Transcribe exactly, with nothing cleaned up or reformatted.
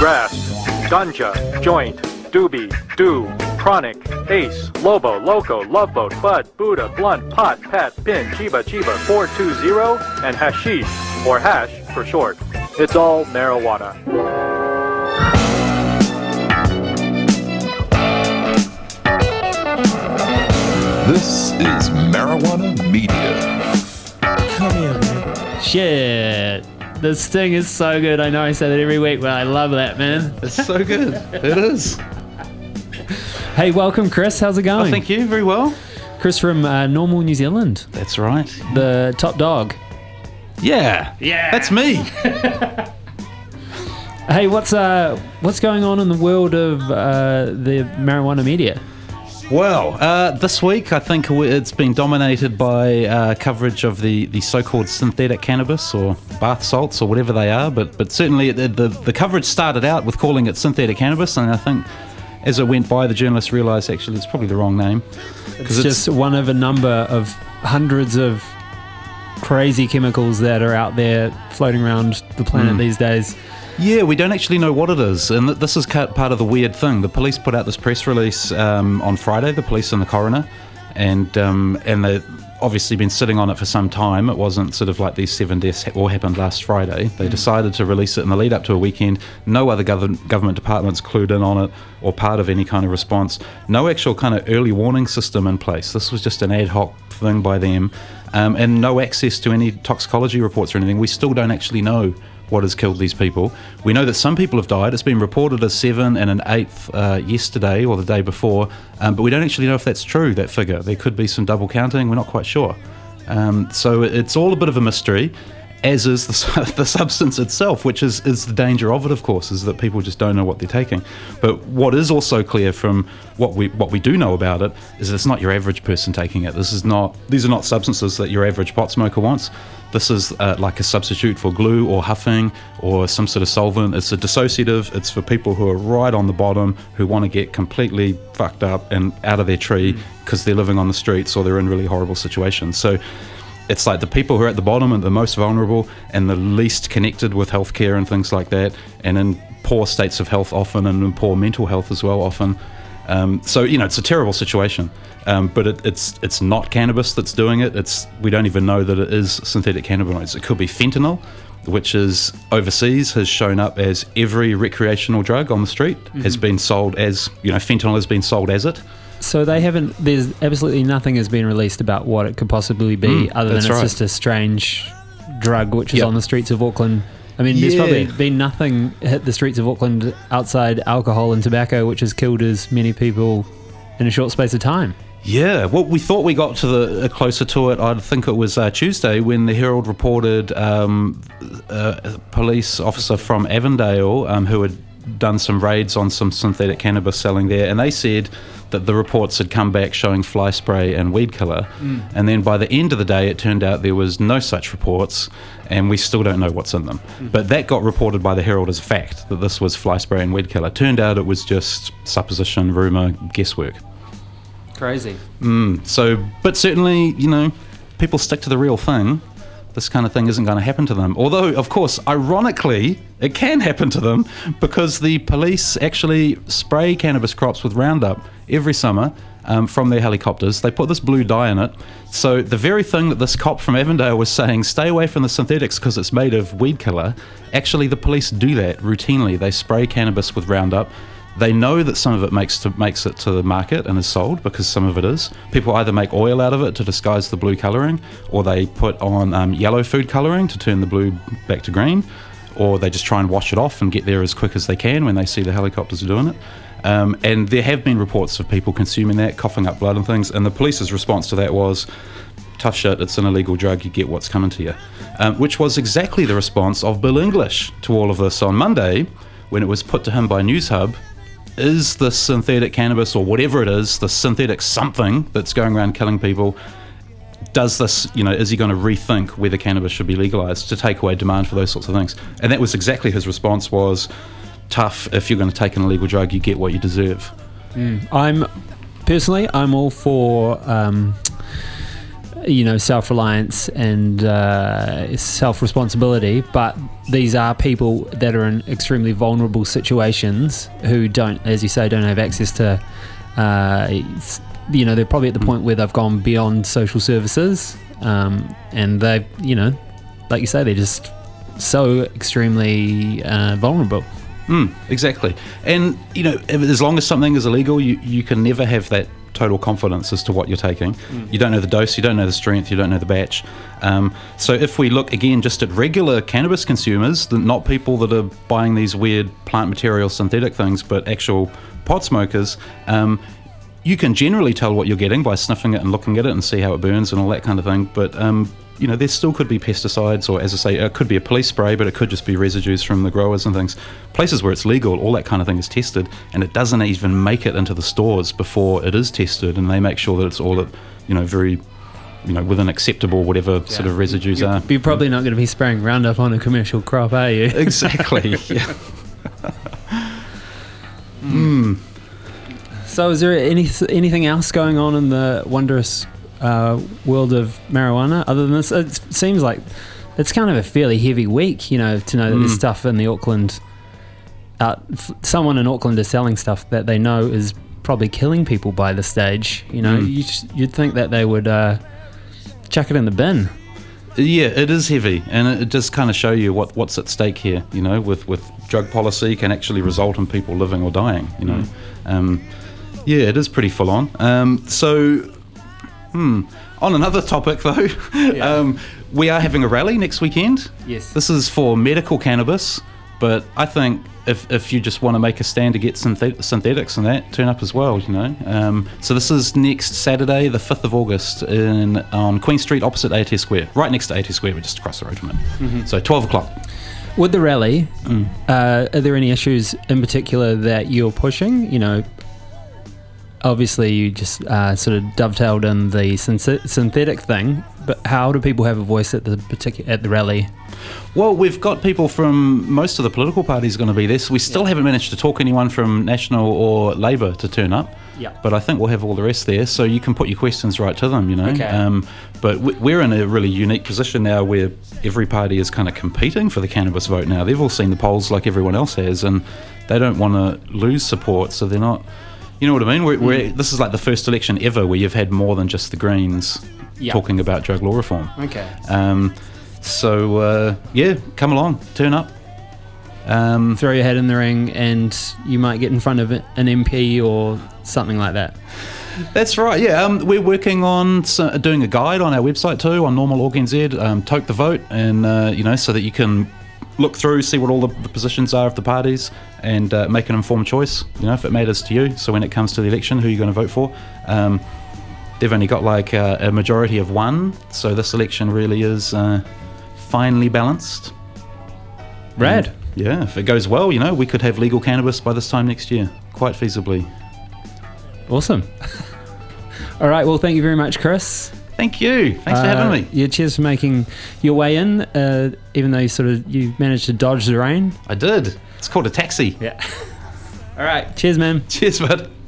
grass, ganja, joint, doobie, do, chronic, ace, lobo, loco, loveboat, bud, Buddha, blunt, pot, pat, pin, chiba, chiba, four two zero, and hashish, or hash for short. It's all marijuana. This is Marijuana Media. Come here, man. Shit. This thing is so good. I know I say that every week, but I love that, man. It's so good. It is. Hey, welcome, Chris. How's it going? Oh, thank you. Very well. Chris from uh, Normal New Zealand, That's right. the top dog. Yeah. Yeah. That's me. Hey, what's uh, what's going on in the world of uh, the marijuana media? Well, uh, this week I think it's been dominated by uh, coverage of the, the so-called synthetic cannabis or bath salts or whatever they are, but but certainly the, the, the coverage started out with calling it synthetic cannabis, and I think as it went by, the journalists realised actually it's probably the wrong name. It's, it's just one of a number of hundreds of crazy chemicals that are out there floating around the planet mm. these days. Yeah, we don't actually know what it is, and this is part of the weird thing. The police put out this press release um, on Friday, the police and the coroner, and um, and they've obviously been sitting on it for some time. It wasn't sort of like these seven deaths all happened last Friday. They decided to release it in the lead up to a weekend. No other gov- government departments clued in on it or part of any kind of response. No actual kind of early warning system in place. This was just an ad hoc thing by them, um, and no access to any toxicology reports or anything. We still don't actually know what has killed these people. We know that some people have died. It's been reported as seven and an eighth uh, yesterday or the day before, um, but we don't actually know if that's true, that figure. There could be some double counting. We're not quite sure. Um, so it's all a bit of a mystery, as is the, the substance itself, which is, is the danger of it, of course, is that people just don't know what they're taking. But what is also clear from what we what we do know about it is that it's not your average person taking it. This is not; these are not substances that your average pot smoker wants. This is uh, like a substitute for glue or huffing or some sort of solvent. It's a dissociative. It's for people who are right on the bottom, who want to get completely fucked up and out of their tree because mm. they're living on the streets or they're in really horrible situations. So it's like the people who are at the bottom and the most vulnerable and the least connected with healthcare and things like that, and in poor states of health often, and in poor mental health as well often. Um, so, you know, it's a terrible situation, um, but it, it's it's not cannabis that's doing it. It's we don't even know that it is synthetic cannabinoids. It could be fentanyl, which is overseas has shown up as every recreational drug on the street mm-hmm. has been sold as, you know, fentanyl has been sold as it. So they haven't, there's absolutely nothing has been released about what it could possibly be mm, other than it's right. just a strange drug which is yep. on the streets of Auckland. I mean, yeah. there's probably been nothing hit the streets of Auckland outside alcohol and tobacco which has killed as many people in a short space of time. Yeah, well, we thought we got to the uh, closer to it. I think it was uh, Tuesday when the Herald reported um, a police officer from Avondale um, who had done some raids on some synthetic cannabis selling there, and they said that the reports had come back showing fly spray and weed killer, mm. and then by the end of the day it turned out there was no such reports, and we still don't know what's in them. Mm. But that got reported by the Herald as fact, that this was fly spray and weed killer. Turned out it was just supposition, rumour, guesswork. Crazy. Mm, so, but certainly, you know, people stick to the real thing. This kind of thing isn't going to happen to them. Although, of course, ironically, it can happen to them because the police actually spray cannabis crops with Roundup every summer um, from their helicopters. They put this blue dye in it. So the very thing that this cop from Avondale was saying, stay away from the synthetics because it's made of weed killer, actually the police do that routinely. They spray cannabis with Roundup. They know that some of it makes to, makes it to the market and is sold because some of it is. People either make oil out of it to disguise the blue colouring, or they put on um, yellow food colouring to turn the blue back to green, or they just try and wash it off and get there as quick as they can when they see the helicopters are doing it. Um, and there have been reports of people consuming that, coughing up blood and things, and the police's response to that was, tough shit, it's an illegal drug, you get what's coming to you. Um, which was exactly the response of Bill English to all of this on Monday when it was put to him by Newshub. Is the synthetic cannabis, or whatever it is, the synthetic something that's going around killing people, does this, you know, is he going to rethink whether cannabis should be legalised to take away demand for those sorts of things? And that was exactly his response was, tough, if you're going to take an illegal drug, you get what you deserve. Mm. I'm, personally, I'm all for um, you know, self-reliance and uh, self-responsibility, but these are people that are in extremely vulnerable situations who don't, as you say, don't have access to, uh, you know, they're probably at the point where they've gone beyond social services, um, and they, you know, like you say, they're just so extremely uh, vulnerable. Mm, exactly. And, you know, as long as something is illegal, you, you can never have that total confidence as to what you're taking. Mm. You don't know the dose, you don't know the strength, you don't know the batch. Um, so if we look again just at regular cannabis consumers, the, not people that are buying these weird plant material synthetic things, but actual pot smokers, um, you can generally tell what you're getting by sniffing it and looking at it and see how it burns and all that kind of thing. But um, you know, there still could be pesticides, or as I say, it could be a police spray, but it could just be residues from the growers and things. Places where it's legal, all that kind of thing is tested, and it doesn't even make it into the stores before it is tested, and they make sure that it's all at, you know, very, you know, within acceptable whatever yeah. sort of residues you're, are. You're probably not going to be spraying Roundup on a commercial crop, are you? Exactly. Yeah. mm. So, is there any anything else going on in the wondrous Uh, world of marijuana other than this? It seems like it's kind of a fairly heavy week, you know, to know that mm. there's stuff in the Auckland, uh, f- someone in Auckland is selling stuff that they know is probably killing people by this stage, you know. mm. you just, you'd think that they would uh, chuck it in the bin. Yeah, it is heavy, and it, it does kind of show you what, what's at stake here, you know, with, with drug policy can actually result in people living or dying, you know. mm. um, yeah, it is pretty full on. Um, so Hmm. On another topic, though, yeah. um, we are having a rally next weekend. Yes. This is for medical cannabis, but I think if if you just want to make a stand to get synthet- synthetics and that, turn up as well, you know. Um, so this is next Saturday, the fifth of August, in on Queen Street, opposite A T S Square, right next to A T S Square, but just across the road from it. Mm-hmm. So twelve o'clock. With the rally, mm. uh, are there any issues in particular that you're pushing? You know, obviously you just uh, sort of dovetailed in the synth- synthetic thing, but how do people have a voice at the particular at the rally? Well, we've got people from most of the political parties going to be there, so we still yeah. haven't managed to talk anyone from National or Labour to turn up. Yeah. But I think we'll have all the rest there, so you can put your questions right to them, you know. Okay. Um, but we're in a really unique position now where every party is kind of competing for the cannabis vote now. They've all seen the polls like everyone else has, and they don't want to lose support, so they're not... You know what I mean? We're, mm. we're, this is like the first election ever where you've had more than just the Greens yep. talking about drug law reform. Okay. Um, so, uh, yeah, come along, turn up. Um, Throw your head in the ring and you might get in front of an M P or something like that. That's right, yeah. Um, we're working on so, doing a guide on our website too, on Normal Org N Z, um, Toke the Vote, and, uh, you know, so that you can look through, see what all the, the positions are of the parties, and uh, make an informed choice, you know, if it matters to you. So when it comes to the election, who you're going to vote for. Um, they've only got like uh, a majority of one, so this election really is uh, finely balanced. Rad. And, yeah, if it goes well, you know, we could have legal cannabis by this time next year, quite feasibly. Awesome. All right, well, thank you very much, Chris. Thank you. Thanks uh, for having me. Yeah, cheers for making your way in, uh, even though you sort of you managed to dodge the rain. I did. It's called a taxi. Yeah. All right. Cheers, man. Cheers, bud.